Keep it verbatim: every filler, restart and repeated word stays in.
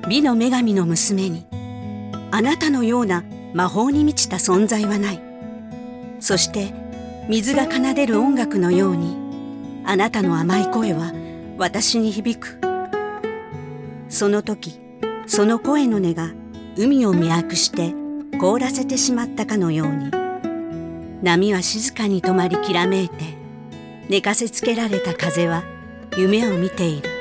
美の女神の娘に、あなたのような魔法に満ちた存在はない。そして水が奏でる音楽のように、あなたの甘い声は私に響く。その時、その声の音が海を魅惑して凍らせてしまったかのように、波は静かに止まりきらめいて、寝かせつけられた風は夢を見ている。